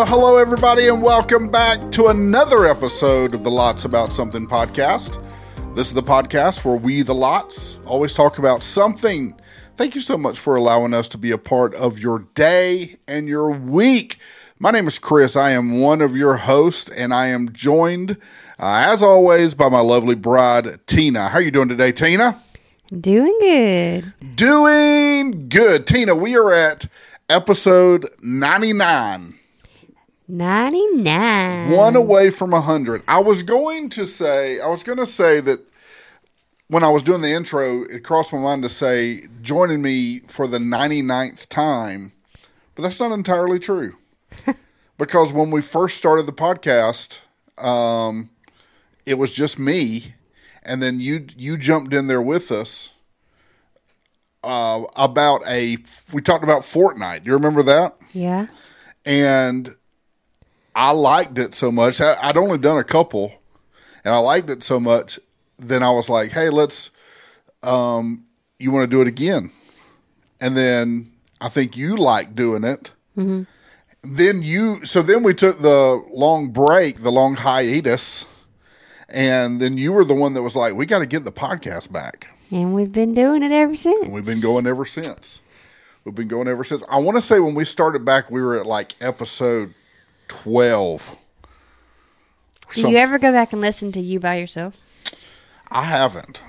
Well, hello, everybody, and welcome back to another episode of the Lots About Something podcast. This is the podcast where we, the Lots, always talk about something. Thank you so much for allowing us to be a part of your day and your week. My name is Chris. I am one of your hosts, and I am joined, as always, by my lovely bride, Tina. How are you doing today, Tina? Doing good. Doing good. Tina, we are at episode 99. 99. One away from 100. I was going to say that when I was doing the intro, it crossed my mind to say joining me for the 99th time, but that's not entirely true. Because when we first started the podcast, it was just me, and then you jumped in there with us we talked about Fortnite. Do you remember that? Yeah. And I liked it so much. I'd only done a couple, and I liked it so much. Then I was like, "Hey, let's. You want to do it again?" And then I think you liked doing it. Mm-hmm. Then we took the long break, the long hiatus, and then you were the one that was like, "We got to get the podcast back." And we've been doing it ever since. And we've been going ever since. I want to say when we started back, we were at like episode 12. Do you ever go back and listen to you by yourself? I haven't.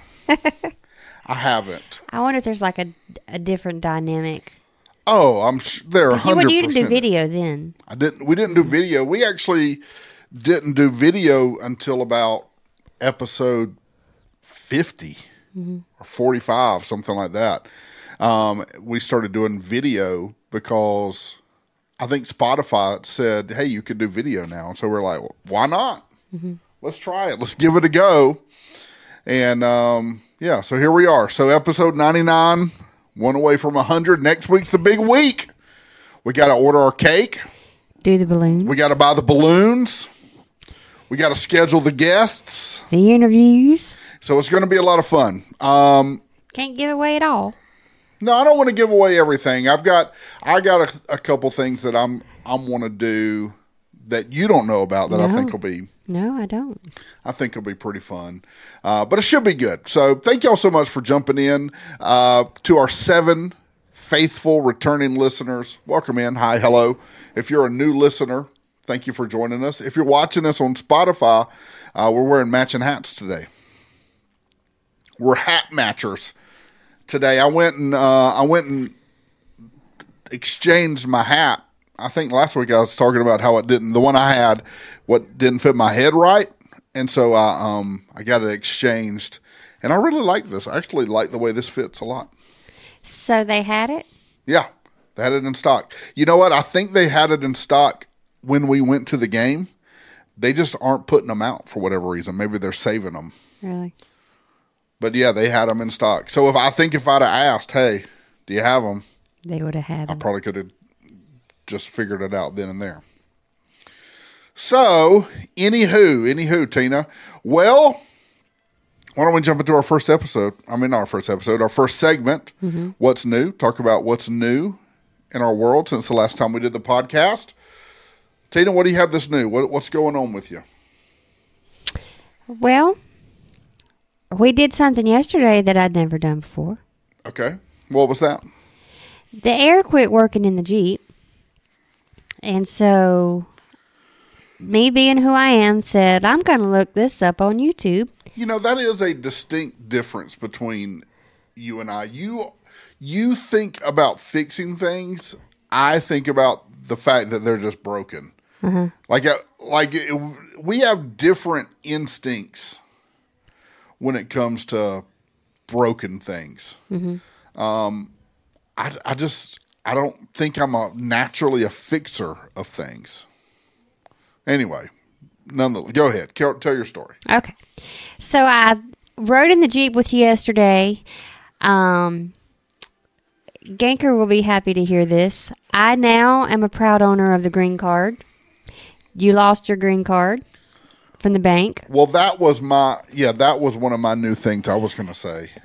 I wonder if there's like a different dynamic. Oh, I'm sure there are 100%. You didn't do video then. We didn't do video. We actually didn't do video until about episode 50 or 45, something like that. We started doing video because I think Spotify said, "Hey, you could do video now." And so we're like, well, why not? Mm-hmm. Let's try it. Let's give it a go. And so here we are. So episode 99, one away from 100. Next week's the big week. We got to order our cake. Do the balloons. We got to buy the balloons. We got to schedule the guests. The interviews. So it's going to be a lot of fun. Can't give away it all. No, I don't want to give away everything. I got a couple things that I'm want to do that you don't know about that I think will be. No, I don't. I think it'll be pretty fun, but it should be good. So thank y'all so much for jumping in to our 7 faithful returning listeners. Welcome in. Hi, hello. If you're a new listener, thank you for joining us. If you're watching us on Spotify, we're wearing matching hats today. We're hat matchers today. I went and exchanged my hat. I think last week I was talking about how the one I had, didn't fit my head right. And so I got it exchanged. And I really like this. I actually like the way this fits a lot. So they had it? Yeah, they had it in stock. You know what? I think they had it in stock when we went to the game. They just aren't putting them out for whatever reason. Maybe they're saving them. Really? But yeah, they had them in stock. So if I'd have asked, "Hey, do you have them?" They would have had them. I probably could have just figured it out then and there. So, anywho, Tina. Well, why don't we jump into our first episode? I mean, not our first episode, our first segment. Mm-hmm. What's new? Talk about what's new in our world since the last time we did the podcast. Tina, what do you have that's new? What's going on with you? Well, we did something yesterday that I'd never done before. Okay. What was that? The air quit working in the Jeep. And so, me being who I am, said, I'm going to look this up on YouTube. You know, that is a distinct difference between you and I. You think about fixing things. I think about the fact that they're just broken. Mm-hmm. We have different instincts when it comes to broken things. Mm-hmm. I don't think I'm naturally a fixer of things. Anyway, go ahead. Tell your story. Okay. So I rode in the Jeep with you yesterday. Ganker will be happy to hear this. I now am a proud owner of the green card. You lost your green card from the bank. Well, that was one of my new things I was going to say.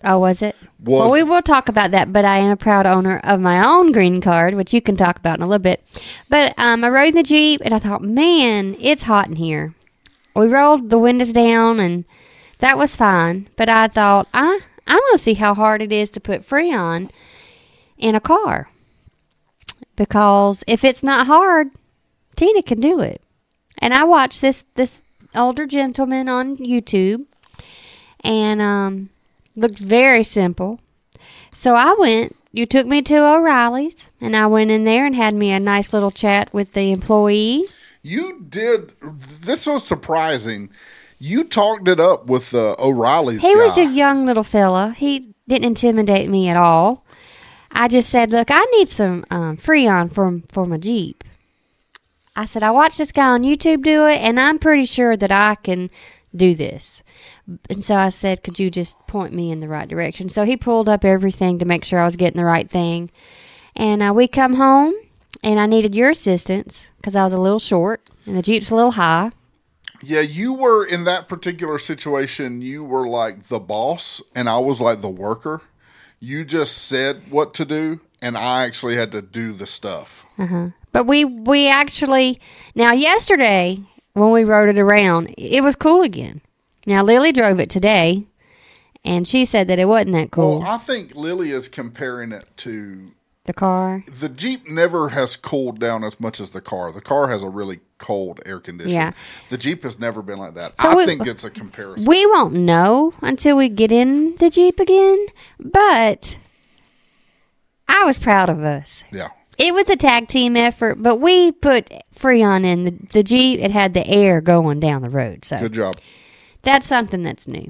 Oh, was it? Was- Well, we will talk about that, but I am a proud owner of my own green card, which you can talk about in a little bit. But I rode in the Jeep, and I thought, man, it's hot in here. We rolled the windows down, and that was fine. But I thought, I'm going to see how hard it is to put Freon in a car. Because if it's not hard, Tina can do it. And I watched this older gentleman on YouTube, and looked very simple. So I went. You took me to O'Reilly's, and I went in there and had me a nice little chat with the employee. You did. This was surprising. You talked it up with the O'Reilly's He guy. was a young little fella. He didn't intimidate me at all. I just said, look, I need some Freon for my Jeep. I said, I watched this guy on YouTube do it, and I'm pretty sure that I can do this. And so I said, could you just point me in the right direction? So he pulled up everything to make sure I was getting the right thing. And we come home, and I needed your assistance because I was a little short, and the Jeep's a little high. Yeah, you were in that particular situation. You were like the boss, and I was like the worker. You just said what to do, and I actually had to do the stuff. But we actually, now yesterday when we rode it around, it was cool again. Now Lily drove it today, and she said that it wasn't that cool. Well, I think Lily is comparing it to The car. the Jeep never has cooled down as much as the car. The car has a really cold air conditioner. Yeah. The Jeep has never been like that. So I think it's a comparison. We won't know until we get in the Jeep again, but I was proud of us. Yeah. It was a tag team effort, but we put Freon in the Jeep. It had the air going down the road. So Good job. that's something that's new.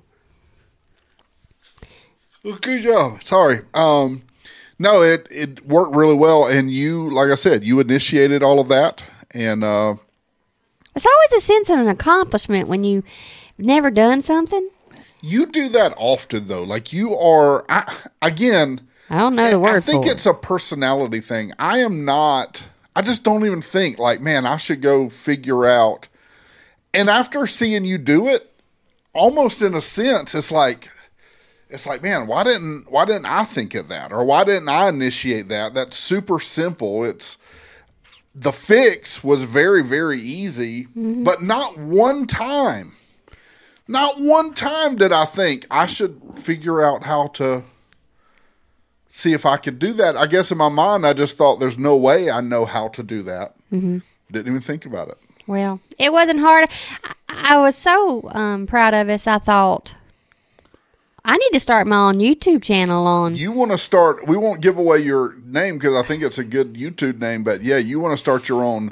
Well, good job. Sorry. No, it worked really well, and you, like I said, you initiated all of that, and It's always a sense of an accomplishment when you've never done something. you do that often, though. Like you are, again. I don't know the word I think for it. it's a personality thing. I am not. I just don't even think like, man, I should go figure out. And after seeing you do it, almost in a sense, it's like, man, why didn't I think of that, or why didn't I initiate that? That's super simple. It's the fix was very, very easy, but not one time did I think I should figure out how to see if I could do that. I guess in my mind, I just thought there's no way I know how to do that. Didn't even think about it. Well, it wasn't hard. I was so proud of us. I thought, I need to start my own YouTube channel on. You want to start, we won't give away your name because I think it's a good YouTube name, but yeah, you want to start your own.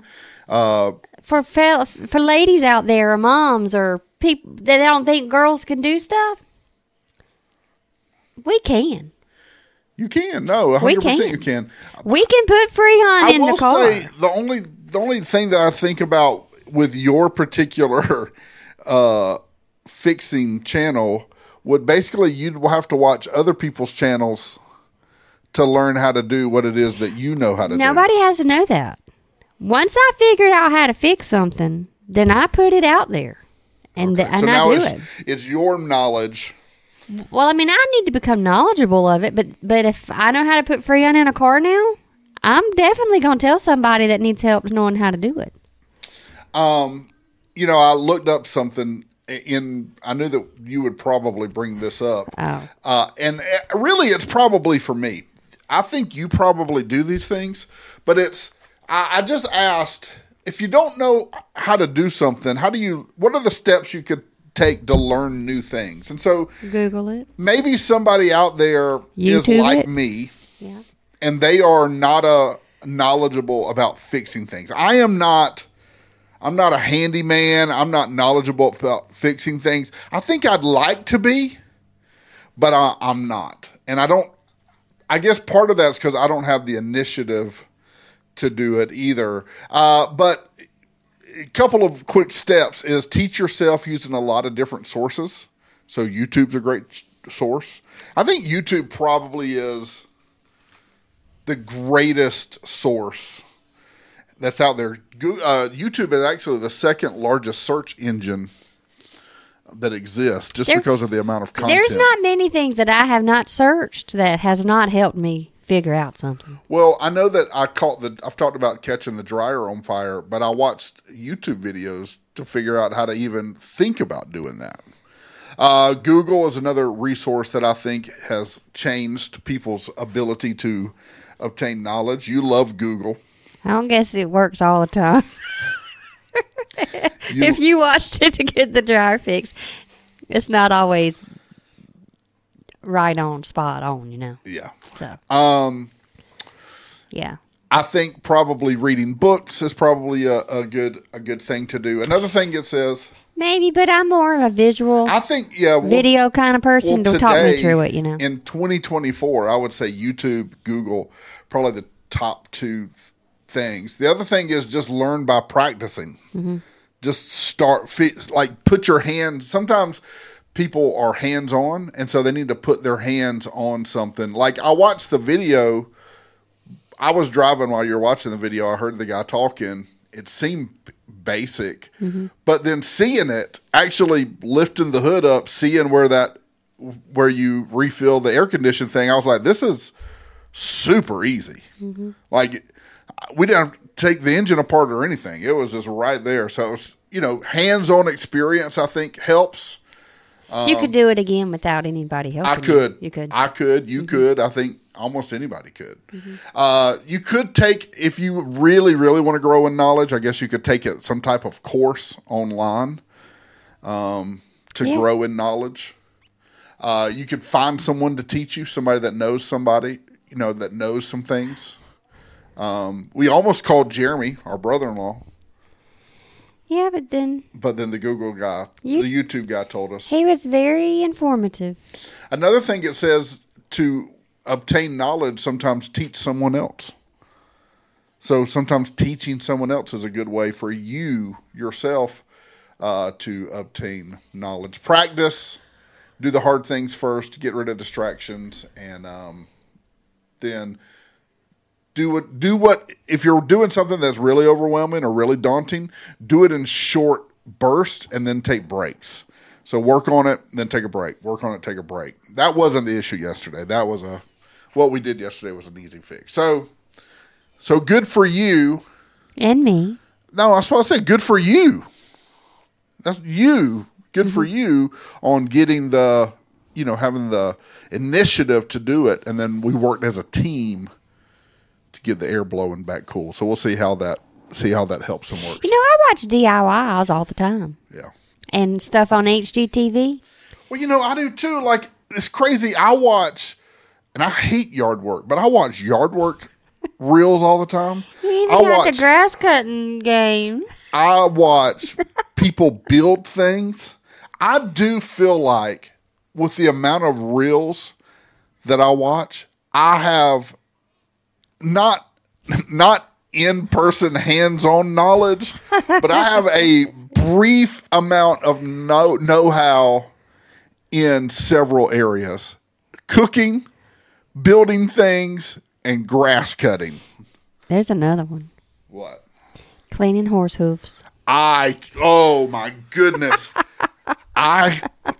For ladies out there, or moms, or people that don't think girls can do stuff. We can. You can. No, 100% We can. you can. We can put Freon in the car. Say the only thing that I think about with your particular fixing channel would basically you'd have to watch other people's channels to learn how to do what it is that you know how to do. Nobody has to know that. Once I figured out how to fix something, then I put it out there, and So I now do it. it's your knowledge. Well, I mean, I need to become knowledgeable of it, but if I know how to put Freon in a car now, I'm definitely going to tell somebody that needs help knowing how to do it. You know, I looked up something I knew that you would probably bring this up. Oh. And really it's probably for me. I think you probably do these things, but I just asked, if you don't know how to do something, what are the steps you could take to learn new things? And so Google it. maybe somebody out there is YouTube like it. me, Yeah. and they are not knowledgeable about fixing things. I'm not a handyman. I'm not knowledgeable about fixing things. I think I'd like to be, but I'm not. And I guess part of that's because I don't have the initiative to do it either. But a couple of quick steps is teach yourself using a lot of different sources. So YouTube's a great source. I think YouTube probably is the greatest source that's out there. YouTube is actually the second largest search engine that exist just because of the amount of content. There's not many things that I have not searched that has not helped me figure out something. Well, I know that I've talked about catching the dryer on fire, but I watched YouTube videos to figure out how to even think about doing that. Google is another resource that I think has changed people's ability to obtain knowledge. You love Google. I don't guess it works all the time. If you watched it to get the dryer fixed, it's not always right on, spot on, Yeah. So, yeah. I think probably reading books is probably a good thing to do. Another thing it says, maybe, but I'm more of a visual, I think, video kind of person to talk me through it. In 2024, I would say YouTube, Google, probably the top two things. The other thing is just learn by practicing. Mm-hmm. Just put your hands. Sometimes people are hands-on, and so they need to put their hands on something. Like, I watched the video. I was driving while you were watching the video. I heard the guy talking. It seemed basic, but then seeing it, actually lifting the hood up, seeing where you refill the air conditioning thing, I was like, this is super easy. Mm-hmm. Like, we didn't have to take the engine apart or anything. It was just right there. So it was, hands-on experience, I think, helps. You could do it again without anybody helping. I could. You could. I could. You could. I think almost anybody could. Mm-hmm. You could take, if you really, really want to grow in knowledge, I guess you could take some type of course online to grow in knowledge. You could find someone to teach you, somebody that knows somebody, that knows some things. We almost called Jeremy, our brother-in-law. Yeah, but then the Google guy, the YouTube guy told us. He was very informative. Another thing it says, to obtain knowledge, sometimes teach someone else. So sometimes teaching someone else is a good way for you yourself to obtain knowledge. Practice, do the hard things first, get rid of distractions, and then do what, if you're doing something that's really overwhelming or really daunting, do it in short bursts and then take breaks. So work on it, then take a break. Work on it, take a break. That wasn't the issue yesterday. That was what we did yesterday was an easy fix. So good for you. And me. No, that's what I said. Good for you. That's you. Good for you on getting having the initiative to do it. And then we worked as a team to get the air blowing back cool. So we'll see how that helps and works. I watch DIYs all the time. Yeah. And stuff on HGTV. Well, I do too. Like, it's crazy. I watch, and I hate yard work, but I watch yard work reels all the time. You even got the grass cutting game. I watch people build things. I do feel like with the amount of reels that I watch, I have not in-person hands-on knowledge, but I have a brief amount of know-how in several areas. Cooking, building things, and grass cutting. There's another one. What? Cleaning horse hooves. Oh my goodness. Horse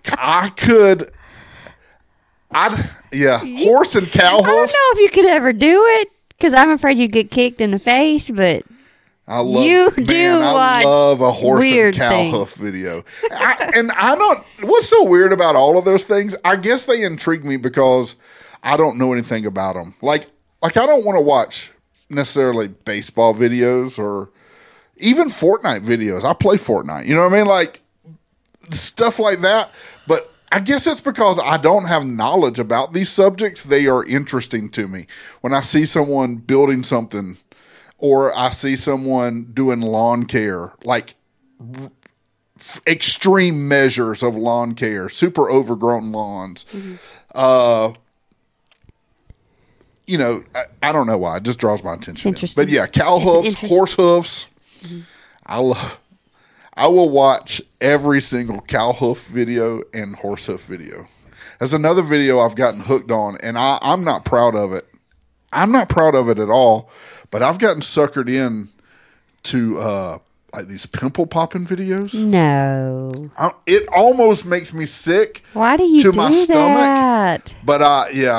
and cow hoofs. I don't know if you could ever do it, because I'm afraid you'd get kicked in the face, but I love a horse and cow hoof video. What's so weird about all of those things? I guess they intrigue me because I don't know anything about them. Like I don't want to watch necessarily baseball videos or even Fortnite videos. I play Fortnite. You know what I mean? Like stuff like that. But I guess it's because I don't have knowledge about these subjects. They are interesting to me. When I see someone building something or I see someone doing lawn care, like extreme measures of lawn care, super overgrown lawns. Mm-hmm. I don't know why. It just draws my attention. Interesting. But yeah, cow hoofs, horse hoofs. Mm-hmm. I will watch every single cow hoof video and horse hoof video. That's another video I've gotten hooked on, and I'm not proud of it. I'm not proud of it at all, but I've gotten suckered in to a like these pimple popping videos. No. It almost makes me sick. Why do you to do my stomach. that? But yeah,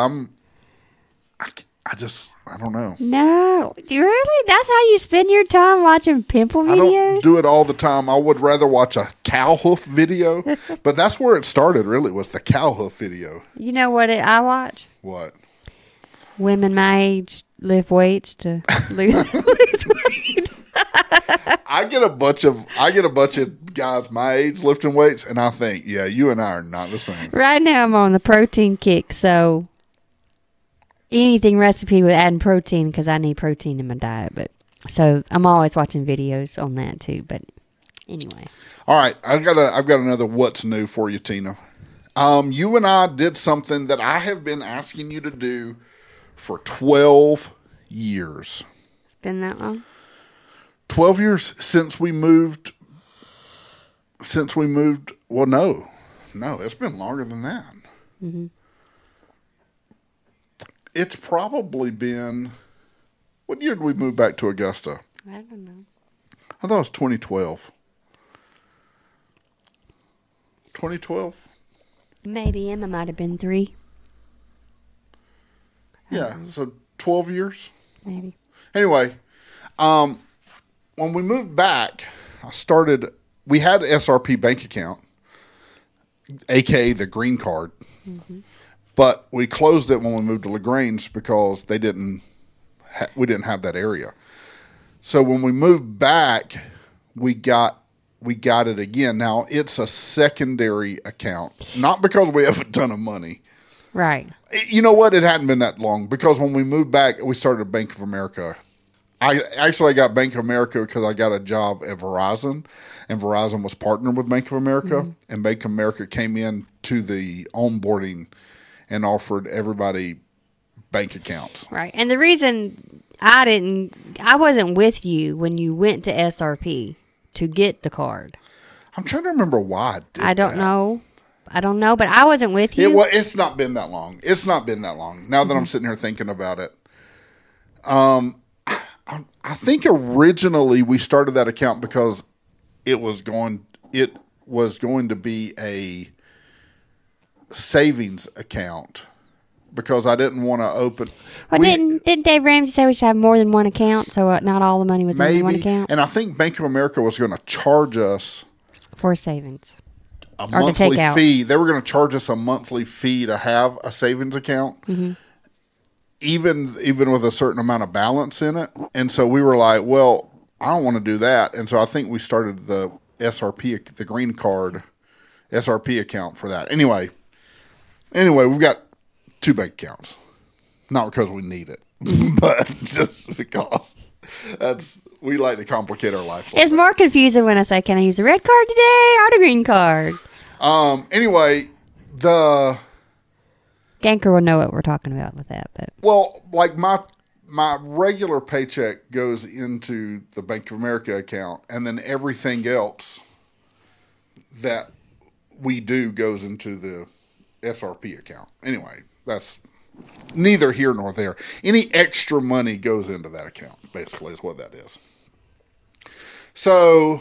I don't know. No. Really? That's how you spend your time watching pimple I videos? don't do it all the time. I would rather watch a cow hoof video, but that's where it started. Really, was the cow hoof video. You know what I watch? What? Women my age lift weights to lose weight. I get a bunch of guys my age lifting weights, and I think, yeah, you and I are not the same. Right now I'm on the protein kick, so anything recipe with adding protein because I need protein in my diet. But so I'm always watching videos on that too. But anyway, all right, I've got another what's new for you, Tina. You and I did something that I have been asking you to do for 12 years. it's been that long. 12 years since we moved. Well, no, it's been longer than that. Mm-hmm. It's probably been, what year did we move back to Augusta? I don't know. I thought it was 2012. 2012? Maybe Emma might have been 3. Yeah, so 12 years. Maybe. Anyway, when we moved back, we had an SRP bank account, aka the green card, but we closed it when we moved to LaGrange because we didn't have that area. So when we moved back, we got it again. Now it's a secondary account, not because we have a ton of money. Right. You know what? It hadn't been that long because when we moved back, we started Bank of America. I got Bank of America because I got a job at Verizon, and Verizon was partnered with Bank of America, and Bank of America came in to the onboarding and offered everybody bank accounts. Right. And the reason I wasn't with you when you went to SRP to get the card. I'm trying to remember why I did I don't that. know. I don't know, but I wasn't with you. It's not been that long. Now that I'm sitting here thinking about it. I think originally we started that account because it was going to be a savings account because I didn't want to open. Well, didn't Dave Ramsey say we should have more than one account, so not all the money was in one account? And I think Bank of America was going to charge us for savings. A monthly fee. They were going to charge us a monthly fee to have a savings account. Mm-hmm. Even with a certain amount of balance in it. And so we were like, well, I don't want to do that. And so I think we started the SRP, the green card SRP account for that. Anyway, we've got 2 bank accounts. Not because we need it, but just because we like to complicate our life. It's more confusing when I say, can I use the red card today or the green card? Anyway, Ganker will know what we're talking about with that. But well, like my regular paycheck goes into the Bank of America account, and then everything else that we do goes into the SRP account. Anyway, that's neither here nor there. Any extra money goes into that account, basically, is what that is. So,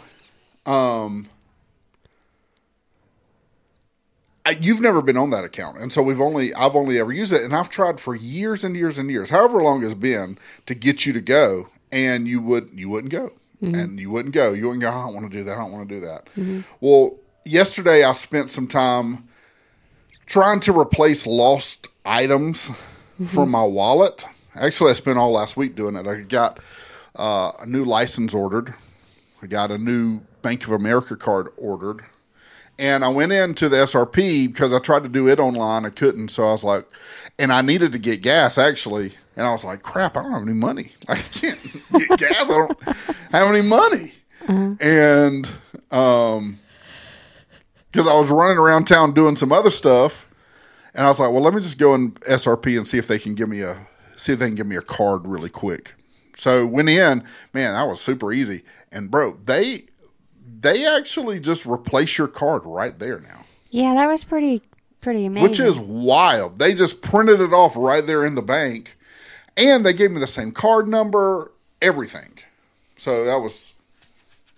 you've never been on that account, and so I've only ever used it, and I've tried for years and years and years, however long it's been, to get you to go, and you wouldn't go, and you wouldn't go. You wouldn't go. I don't want to do that. I don't want to do that. Mm-hmm. Well, yesterday I spent some time trying to replace lost items from my wallet. Actually, I spent all last week doing it. I got a new license ordered. I got a new Bank of America card ordered. And I went into the SRP because I tried to do it online. I couldn't. So I was like, and I needed to get gas actually. And I was like, crap, I don't have any money. I can't get gas. I don't have any money. And because I was running around town doing some other stuff. And I was like, well, let me just go in SRP and see if they can give me a card really quick. So went in, man, that was super easy. And bro, they actually just replace your card right there now. Yeah, that was pretty amazing. Which is wild. They just printed it off right there in the bank, and they gave me the same card number, everything. So that was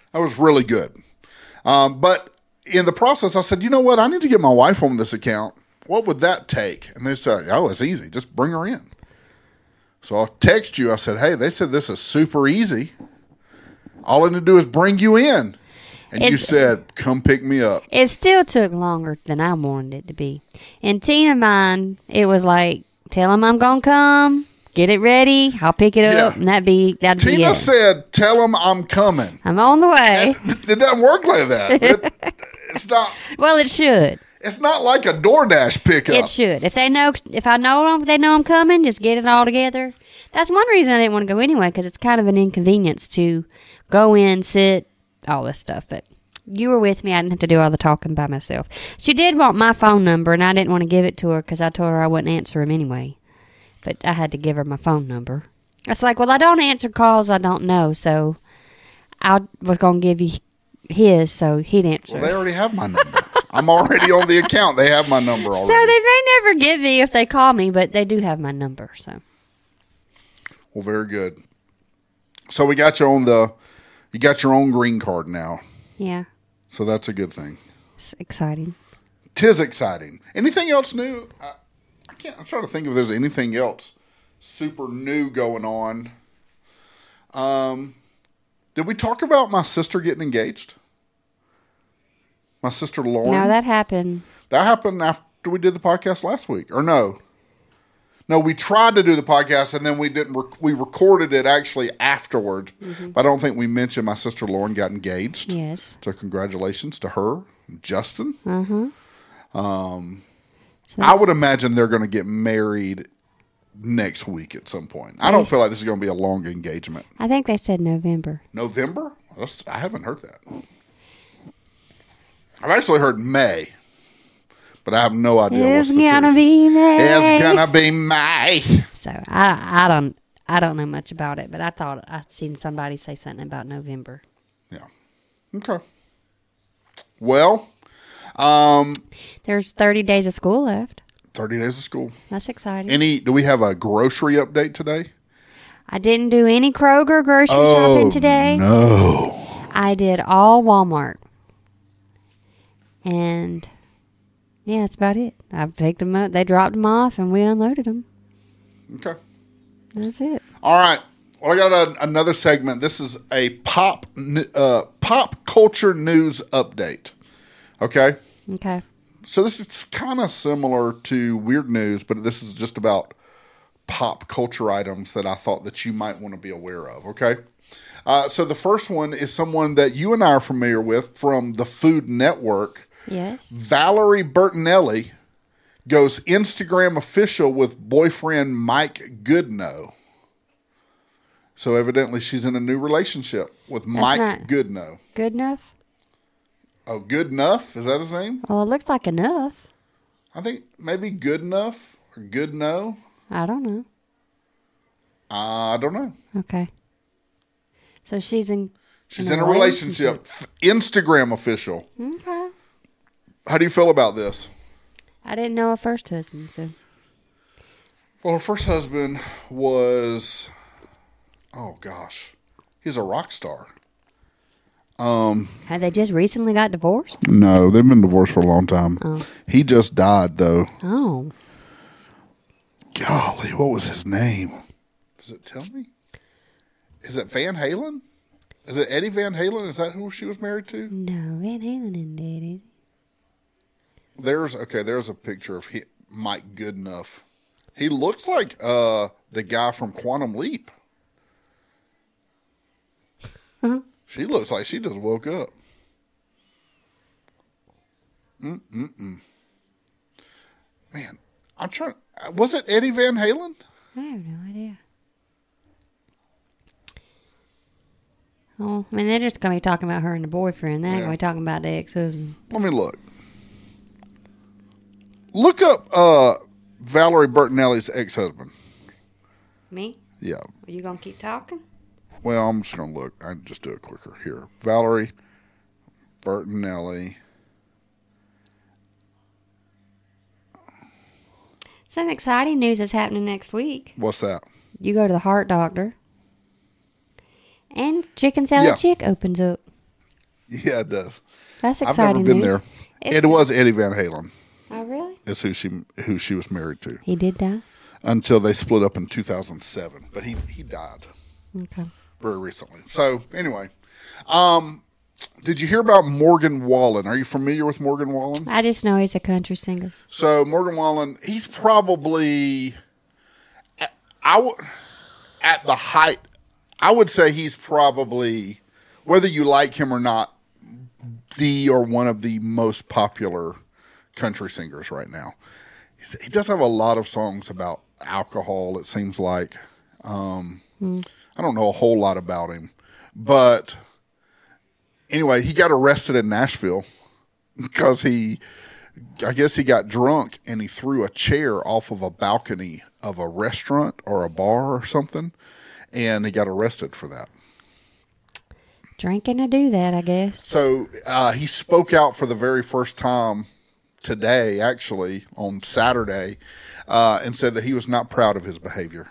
That was really good. But in the process, I said, you know what? I need to get my wife on this account. What would that take? And they said, oh, it's easy. Just bring her in. So I'll text you. I said, hey, they said this is super easy. All I need to do is bring you in. And you said, come pick me up. It still took longer than I wanted it to be. In Tina mine, it was like, tell him I'm going to come. Get it ready. I'll pick it up. And that'd be Tina it. said, tell him I'm coming. I'm on the way. It doesn't work like that. It's not. Well, it should. It's not like a DoorDash pickup. It should. If I know they know I'm coming, just get it all together. That's one reason I didn't want to go anyway, because it's kind of an inconvenience to go in, sit, all this stuff. But you were with me. I didn't have to do all the talking by myself. She did want my phone number, and I didn't want to give it to her because I told her I wouldn't answer him anyway. But I had to give her my phone number. It's like, well, I don't answer calls I don't know, so I was going to give you his, so he'd answer. Well, they already have my number. I'm already on the account. They have my number already. So they may never get me if they call me, but they do have my number. So, well, very good. So we got you on you got your own green card now. Yeah. So that's a good thing. It's exciting. 'Tis exciting. Anything else new? I'm trying to think if there's anything else super new going on. Did we talk about my sister getting engaged? My sister Lauren? No, that happened. That happened after we did the podcast last week. Or no. No, we tried to do the podcast and then we didn't. We recorded it actually afterwards. Mm-hmm. But I don't think we mentioned my sister Lauren got engaged. Yes. So congratulations to her and Justin. Mm-hmm. I would imagine they're going to get married next week at some point. I don't feel like this is going to be a long engagement. I think they said November. November? I haven't heard that. I've actually heard May, but I have no idea what's the truth. It's gonna be May. It's gonna be May. So I don't know much about it, but I thought I'd seen somebody say something about November. Yeah. Okay. Well, there's 30 days of school left. 30 days of school. That's exciting. Do we have a grocery update today? I didn't do any Kroger grocery shopping today. No. I did all Walmart. And yeah, that's about it. I picked them up. They dropped them off, and we unloaded them. Okay. That's it. All right. Well, I got another segment. This is a pop culture news update. Okay. Okay. So this is kind of similar to weird news, but this is just about pop culture items that I thought that you might want to be aware of. Okay. So the first one is someone that you and I are familiar with from the Food Network. Yes. Valerie Bertinelli goes Instagram official with boyfriend Mike Goodnow. So evidently she's in a new relationship with Mike Goodnow. Good enough? Oh, Good Enough? Is that his name? Well, it looks like enough. I think maybe Good Enough or Good No. I don't know. I don't know. Okay. So she's in a relationship. Instagram official. Okay. How do you feel about this? I didn't know her first husband, so. Well, her first husband was, oh gosh, he's a rock star. Had they just recently got divorced? No, they've been divorced for a long time. Oh. He just died, though. Oh. Golly, what was his name? Does it tell me? Is it Van Halen? Is it Eddie Van Halen? Is that who she was married to? No, Van Halen isn't dead, is he? There's a picture of Mike Goodenough. He looks like the guy from Quantum Leap. Uh-huh. She looks like she just woke up. Man, I'm trying. Was it Eddie Van Halen? I have no idea. Oh, I mean, they're just going to be talking about her and the boyfriend. They ain't going to be talking about the ex-husband. Let me look. Look up Valerie Bertinelli's ex-husband. Me? Yeah. Are you going to keep talking? Well, I'm just going to look. I can just do it quicker. Here. Valerie Bertinelli. Some exciting news is happening next week. What's that? You go to the heart doctor. And Chicken Salad Chick opens up. Yeah, it does. That's I've exciting never been news. there. It was Eddie Van Halen. Oh, really? Is who she was married to He did die? until they split up in 2007. But he died Okay. very recently. So anyway, did you hear about Morgan Wallen? Are you familiar with Morgan Wallen? I just know he's a country singer. So Morgan Wallen, he's probably at the height. I would say he's probably, whether you like him or not, one of the most popular country singers right now. He does have a lot of songs about alcohol, it seems like. I don't know a whole lot about him. But anyway, he got arrested in Nashville because I guess he got drunk and he threw a chair off of a balcony of a restaurant or a bar or something. And he got arrested for that. Drinking to do that, I guess. So he spoke out for the very first time today, actually, on Saturday, and said that he was not proud of his behavior.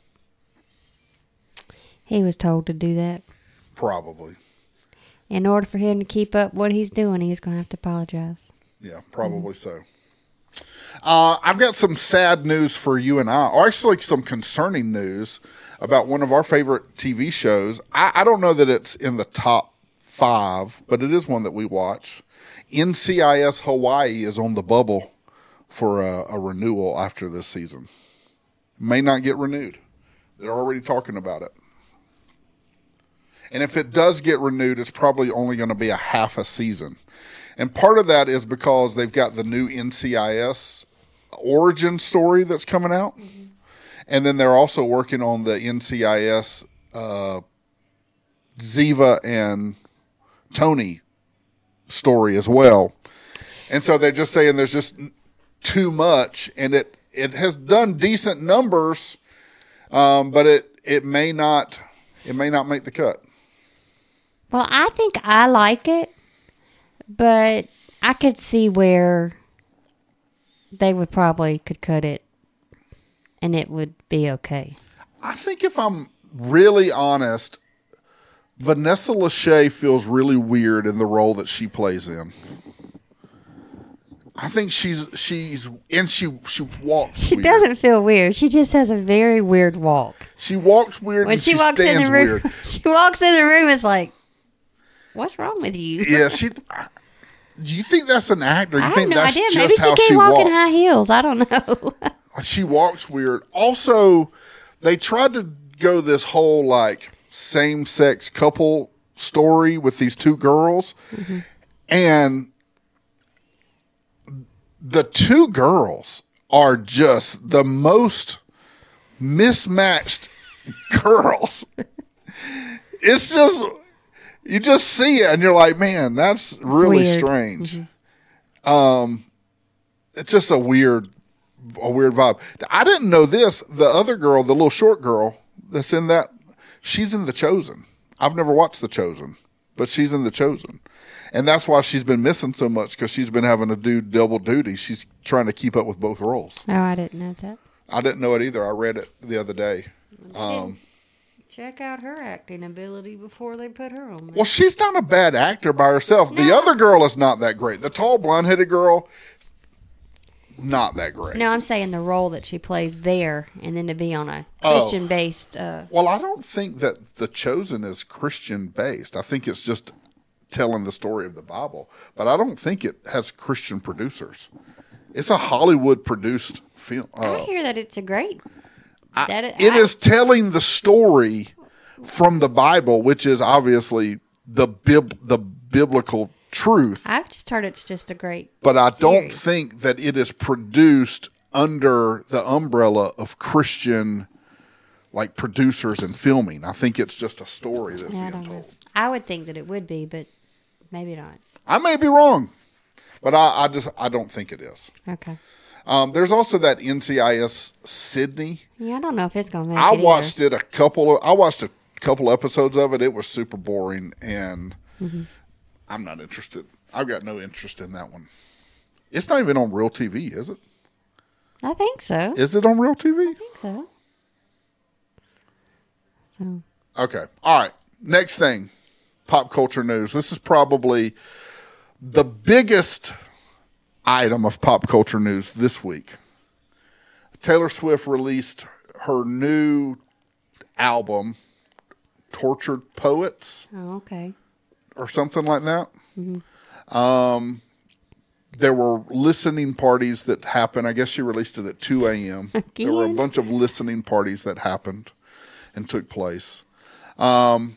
He was told to do that. Probably. In order for him to keep up what he's doing, he's going to have to apologize. Yeah, probably so. I've got some sad news for you and I, or actually some concerning news about one of our favorite TV shows. I don't know that it's in the top 5, but it is one that we watch. NCIS Hawaii is on the bubble for a renewal after this season. May not get renewed. They're already talking about it. And if it does get renewed, it's probably only going to be a half a season. And part of that is because they've got the new NCIS origin story that's coming out. Mm-hmm. And then they're also working on the NCIS Ziva and Tony story as well. And so they're just saying there's just too much, and it has done decent numbers, but it may not make the cut. Well, I think I like it, but I could see where they would probably could cut it and it would be okay. I think if I'm really honest, Vanessa Lachey feels really weird in the role that she plays in. I think she's and she walks. She weird. doesn't feel weird. She just has a very weird walk. She walks weird. When and she walks stands in the room, weird. she walks in the room. It's like, what's wrong with you? Yeah, do you think that's an act, or you I think have no that's idea. just Maybe she how can't she walk walks? in high heels. I don't know. She walks weird. Also, they tried to go this whole like same-sex couple story with these two girls, mm-hmm. and the two girls are just the most mismatched girls. It's just, you just see it and you're like, man, that's really weird. strange. Mm-hmm. It's just a weird vibe. I didn't know this. The other girl, the little short girl that's in that, she's in The Chosen. I've never watched The Chosen, but she's in The Chosen. And that's why she's been missing so much, because she's been having to do double duty. She's trying to keep up with both roles. Oh, I didn't know that. I didn't know it either. I read it the other day. Check out her acting ability before they put her on there. Well, she's not a bad actor by herself. No. The other girl is not that great. The tall, blonde-headed girl, not that great. No, I'm saying the role that she plays there, and then to be on a Christian-based... Well, I don't think that The Chosen is Christian-based. I think it's just telling the story of the Bible. But I don't think it has Christian producers. It's a Hollywood-produced film. I hear that it's a great... It is telling the story from the Bible, which is obviously the biblical truth. I've just heard it's just a great But I don't series. think that it is produced under the umbrella of Christian like producers and filming. I think it's just a story that's I being don't know. told. I would think that it would be, but maybe not. I may be wrong, but I don't think it is. Okay. There's also that NCIS Sydney. Yeah, I don't know if it's going to make I it watched either. a couple episodes of it. It was super boring, and I'm not interested. I've got no interest in that one. It's not even on Real TV, is it? I think so. Is it on Real TV? I think so. So, Okay. All right. Next thing. pop culture news. This is probably the biggest item of pop culture news this week. Taylor Swift released her new album, Tortured Poets. Oh, okay. Or something like that. There were listening parties that happened. I guess she released it at 2 a.m. There were a bunch of listening parties that happened and took place. I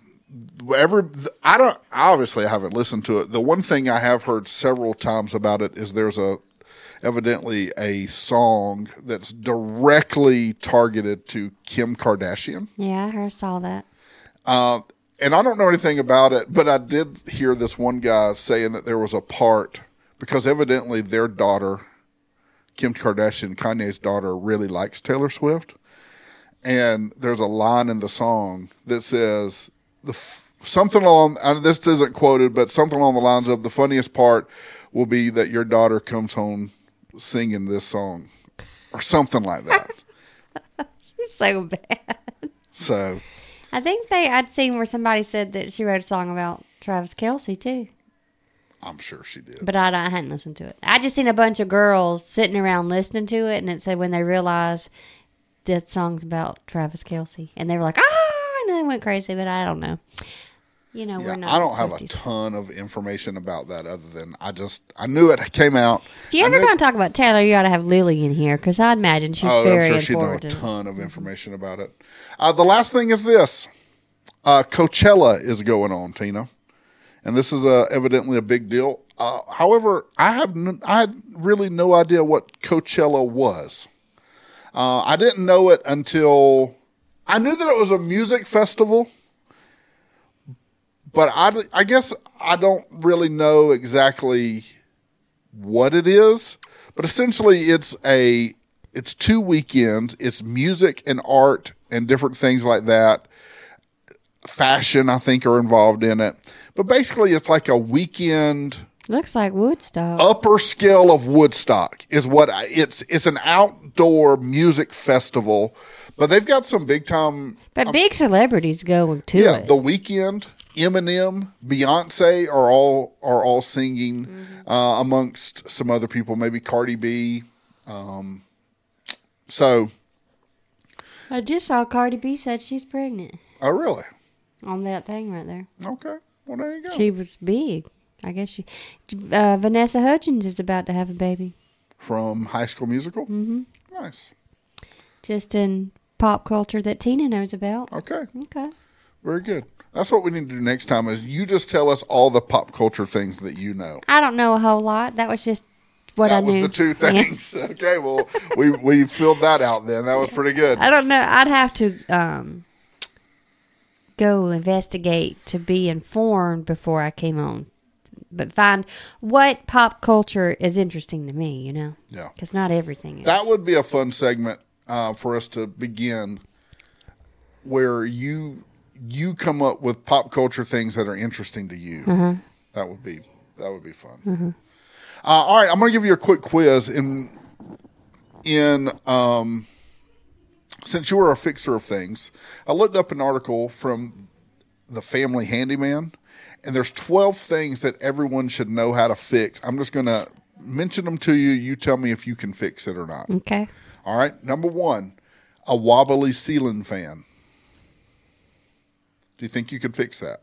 haven't listened to it. The one thing I have heard several times about it is there's evidently a song that's directly targeted to Kim Kardashian. Yeah, I saw that. And I don't know anything about it, but I did hear this one guy saying that there was a part, because evidently their daughter, Kim Kardashian, Kanye's daughter, really likes Taylor Swift. And there's a line in the song that says, something along, this isn't quoted, but something along the lines of, the funniest part will be that your daughter comes home singing this song, or something like that. She's so bad. So... I think I'd seen where somebody said that she wrote a song about Travis Kelce too. I'm sure she did. But I hadn't listened to it. I just seen a bunch of girls sitting around listening to it, and it said when they realized that song's about Travis Kelce. And they were like, and they went crazy, but I don't know. You know, we're not. I don't have a ton of information about that other than I knew it came out. If you're ever going to talk about Taylor, you ought to have Lily in here, because I'd imagine she's very I'm sure informative. she'd know a ton of information about it. The last thing is this. Coachella is going on, Tina. And this is evidently a big deal. However, I had really no idea what Coachella was. I didn't know it until I knew that it was a music festival. But I guess I don't really know exactly what it is. But essentially, it's 2 weekends. It's music and art and different things like that. Fashion, I think, are involved in it. But basically, it's like a weekend. Looks like Woodstock. Upper scale of Woodstock is what it's an outdoor music festival. But they've got some big time. But big celebrities going to it. Yeah, The Weeknd, Eminem, Beyonce are all singing amongst some other people, maybe Cardi B. So I just saw Cardi B said she's pregnant. Oh, really? On that thing right there. Okay. Well, there you go. She was big. I guess Vanessa Hudgens is about to have a baby. From High School Musical? Mm-hmm. Nice. Just in pop culture that Tina knows about. Okay. Okay. Very good. That's what we need to do next time is you just tell us all the pop culture things that you know. I don't know a whole lot. That was just what I knew. That was the two things. Yeah. Okay, well, we filled that out then. That was pretty good. I don't know. I'd have to go investigate to be informed before I came on. But find what pop culture is interesting to me, you know? Yeah. Because not everything is. That would be a fun segment for us to begin where you come up with pop culture things that are interesting to you. Uh-huh. That would be fun. Uh-huh. All right, I'm going to give you a quick quiz. Since you were a fixer of things, I looked up an article from the Family Handyman, and there's 12 things that everyone should know how to fix. I'm just going to mention them to you. You tell me if you can fix it or not. Okay. All right. Number 1, a wobbly ceiling fan. Do you think you could fix that?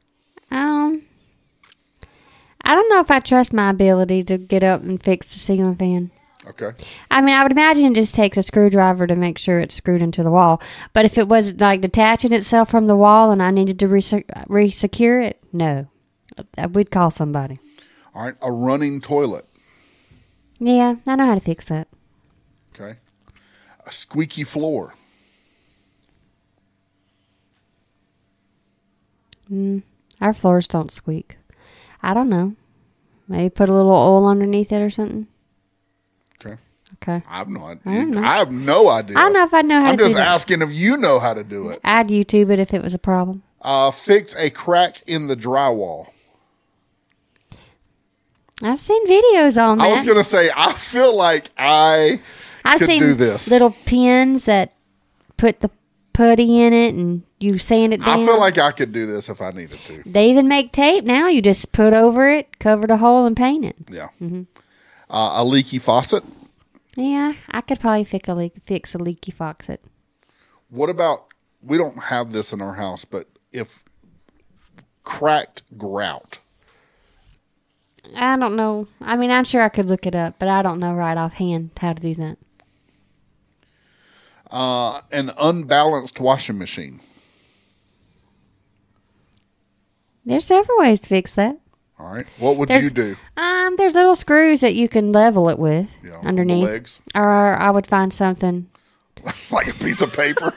I don't know if I trust my ability to get up and fix the ceiling fan. Okay. I mean, I would imagine it just takes a screwdriver to make sure it's screwed into the wall. But if it was like detaching itself from the wall and I needed to re-secure it, no. We'd call somebody. All right. A running toilet. Yeah, I know how to fix that. Okay. A squeaky floor. Our floors don't squeak. I don't know. Maybe put a little oil underneath it or something. Okay. Okay. I have no idea. I don't know. I have no idea. I don't know if I know how to do that. I'm just asking if you know how to do it. I'd YouTube it if it was a problem. Fix a crack in the drywall. I've seen videos on that. I was going to say, I feel like I could seen do this. Little pins that put putty in it and you sand it down. I feel like I could do this if I needed to. They even make tape now. You just put over it, cover the hole, and paint it. Yeah. A leaky faucet. Yeah, I could probably fix a leaky faucet. What about, we don't have this in our house, but if cracked grout. I don't know. I mean, I'm sure I could look it up, but I don't know right offhand how to do that. An unbalanced washing machine. There's several ways to fix that. All right. What would you do? There's little screws that you can level it with underneath. The legs. Or I would find something. Like a piece of paper.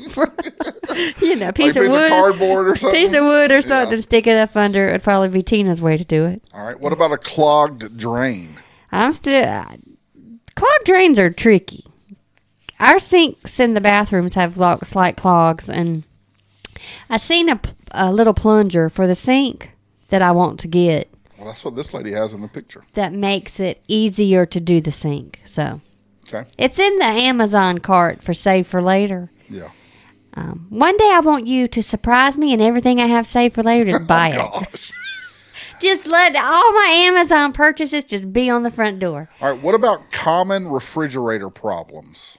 A piece of wood. Of cardboard or something. Piece of wood or something to stick it up under. It would probably be Tina's way to do it. All right. What about a clogged drain? Clogged drains are tricky. Our sinks in the bathrooms have slight clogs, and I seen a little plunger for the sink that I want to get. Well, that's what this lady has in the picture. That makes it easier to do the sink. So, okay, it's in the Amazon cart for save for later. Yeah. One day I want you to surprise me, and everything I have saved for later, just buy it. Just let all my Amazon purchases just be on the front door. All right. What about common refrigerator problems?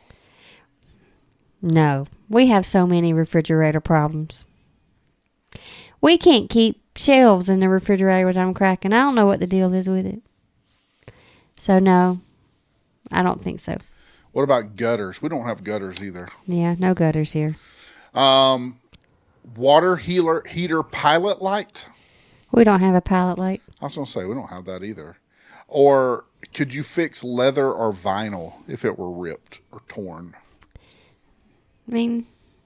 No, we have so many refrigerator problems. We can't keep shelves in the refrigerator without cracking. I don't know what the deal is with it. So, no, I don't think so. What about gutters? We don't have gutters either. Yeah, no gutters here. Water heater pilot light? We don't have a pilot light. I was going to say, we don't have that either. Or could you fix leather or vinyl if it were ripped or torn? I mean,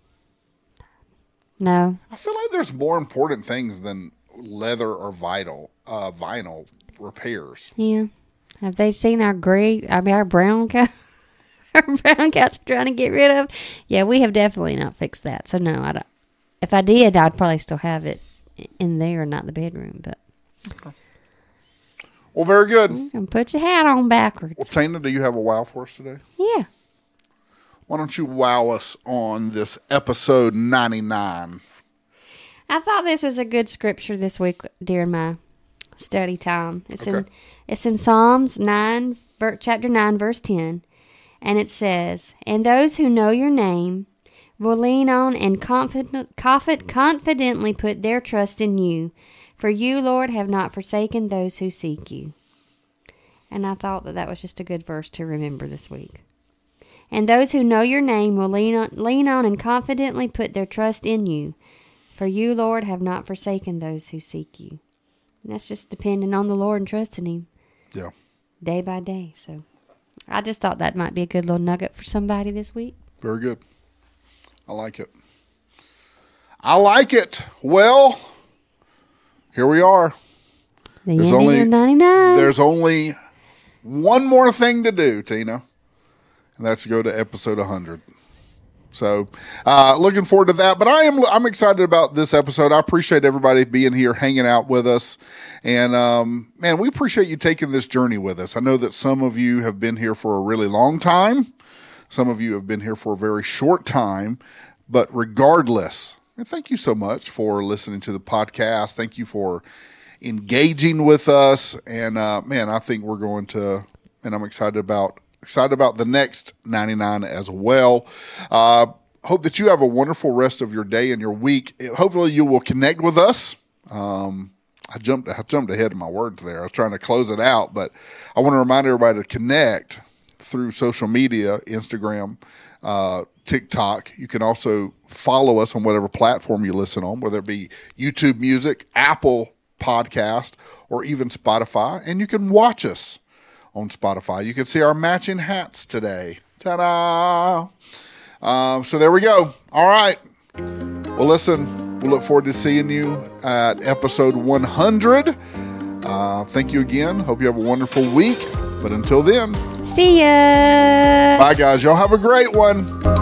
no. I feel like there's more important things than leather or vinyl repairs. Yeah. Have they seen our brown couch? Our brown couch we're trying to get rid of? Yeah, we have definitely not fixed that. So no, I don't. If I did, I'd probably still have it in there, not the bedroom. But okay. Well, very good. You can put your hat on backwards. Well, Tina, do you have a wow for us today? Yeah. Why don't you wow us on this episode 99? I thought this was a good scripture this week during my study time. It's in Psalms 9, chapter 9, verse 10. And it says, "And those who know your name will lean on and confidently put their trust in you. For you, Lord, have not forsaken those who seek you." And I thought that was just a good verse to remember this week. And those who know your name will lean on and confidently put their trust in you. For you, Lord, have not forsaken those who seek you. And that's just depending on the Lord and trusting him. Yeah. Day by day. So I just thought that might be a good little nugget for somebody this week. Very good. I like it. Well, here we are. There's only 99. There's only one more thing to do, Tina. And that's to go to episode 100. So, looking forward to that. But I'm excited about this episode. I appreciate everybody being here, hanging out with us. And, man, we appreciate you taking this journey with us. I know that some of you have been here for a really long time. Some of you have been here for a very short time. But regardless, thank you so much for listening to the podcast. Thank you for engaging with us. And, man, I think we're going to, and I'm excited about the next 99 as well. Hope that you have a wonderful rest of your day and your week. Hopefully you will connect with us. I jumped ahead of my words there. I was trying to close it out, but I want to remind everybody to connect through social media, Instagram, TikTok. You can also follow us on whatever platform you listen on, whether it be YouTube Music, Apple Podcast, or even Spotify. And you can watch us on Spotify. You can see our matching hats today. Ta-da! So there we go. All right. Well, listen, we look forward to seeing you at episode 100. Thank you again. Hope you have a wonderful week. But until then, see ya. Bye, guys. Y'all have a great one.